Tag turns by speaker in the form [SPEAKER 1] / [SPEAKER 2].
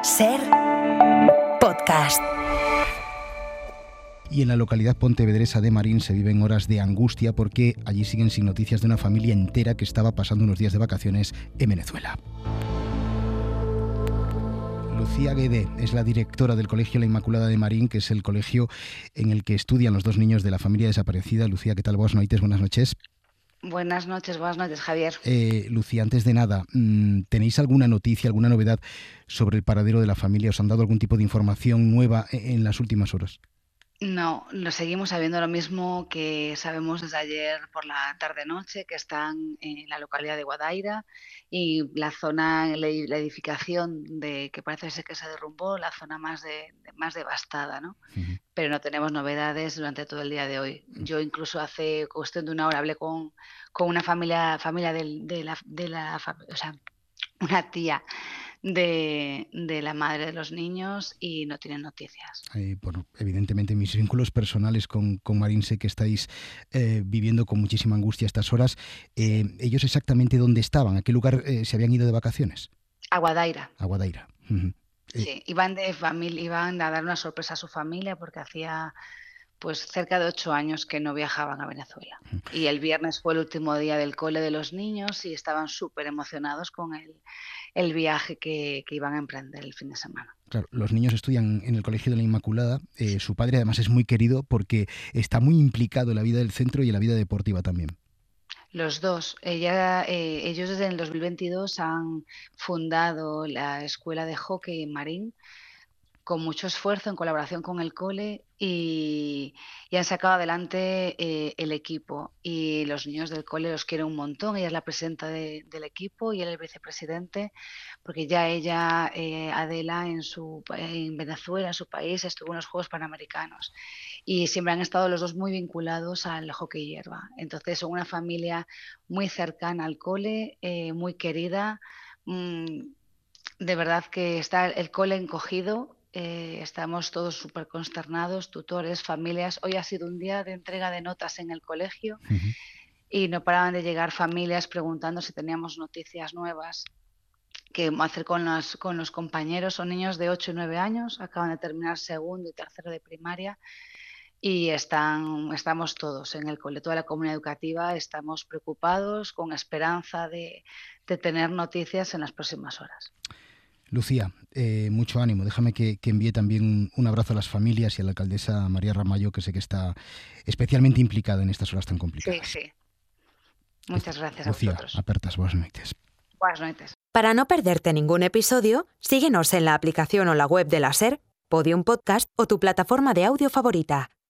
[SPEAKER 1] Ser podcast.
[SPEAKER 2] Y en la localidad pontevedresa de Marín se viven horas de angustia porque allí siguen sin noticias de una familia entera que estaba pasando unos días de vacaciones en Venezuela. Lucía Guedé es la directora del Colegio La Inmaculada de Marín, que es el colegio en el que estudian los dos niños de la familia desaparecida. Lucía, ¿qué tal? Buenas noches.
[SPEAKER 3] Buenas noches, Javier.
[SPEAKER 2] Lucía, antes de nada, ¿tenéis alguna noticia, alguna novedad sobre el paradero de la familia? ¿Os han dado algún tipo de información nueva en las últimas horas?
[SPEAKER 3] No, lo seguimos sabiendo lo mismo que sabemos desde ayer por la tarde-noche, que están en la localidad de Guadaira y la zona, la edificación de que parece ser que se derrumbó, la zona más devastada, ¿no?
[SPEAKER 2] Uh-huh.
[SPEAKER 3] Pero no tenemos novedades durante todo el día de hoy. Yo incluso hace cuestión de una hora hablé con una familia o sea, una tía de la madre de los niños y no tienen noticias.
[SPEAKER 2] Evidentemente, mis vínculos personales con Marín sé que estáis viviendo con muchísima angustia estas horas. ¿Ellos exactamente dónde estaban? ¿A qué lugar se habían ido de vacaciones?
[SPEAKER 3] A Guadaira.
[SPEAKER 2] A Guadaira. Uh-huh.
[SPEAKER 3] Sí, iban a dar una sorpresa a su familia porque hacía pues cerca de 8 años que no viajaban a Venezuela. Y el viernes fue el último día del cole de los niños y estaban súper emocionados con el viaje que iban a emprender el fin de semana.
[SPEAKER 2] Claro, los niños estudian en el Colegio de la Inmaculada. Su padre además es muy querido porque está muy implicado en la vida del centro y en la vida deportiva también.
[SPEAKER 3] Los dos. Ellos desde el 2022 han fundado la escuela de hockey en Marín con mucho esfuerzo en colaboración con el cole y han sacado adelante el equipo y los niños del cole los quieren un montón. Ella es la presidenta del equipo y él el vicepresidente, porque ya ella, Adela, en Venezuela, en su país, estuvo en los Juegos Panamericanos y siempre han estado los dos muy vinculados al hockey hierba. Entonces son una familia muy cercana al cole, muy querida. De verdad que está el cole encogido. Estamos todos súper consternados, tutores, familias. Hoy ha sido un día de entrega de notas en el colegio. Uh-huh. Y no paraban de llegar familias preguntando si teníamos noticias nuevas. ¿Qué hacer con los compañeros? Son niños de 8 y 9 años, acaban de terminar segundo y tercero de primaria y estamos todos en el cole, toda la comunidad educativa, estamos preocupados, con esperanza de tener noticias en las próximas horas.
[SPEAKER 2] Lucía, mucho ánimo. Déjame que envíe también un abrazo a las familias y a la alcaldesa María Ramallo, que sé que está especialmente implicada en estas horas tan complicadas.
[SPEAKER 3] Sí. Muchas gracias
[SPEAKER 2] Lucía,
[SPEAKER 3] a vosotros.
[SPEAKER 2] apertas, buenas noches.
[SPEAKER 3] Buenas noches.
[SPEAKER 1] Para no perderte ningún episodio, síguenos en la aplicación o la web de la SER, Podium Podcast o tu plataforma de audio favorita.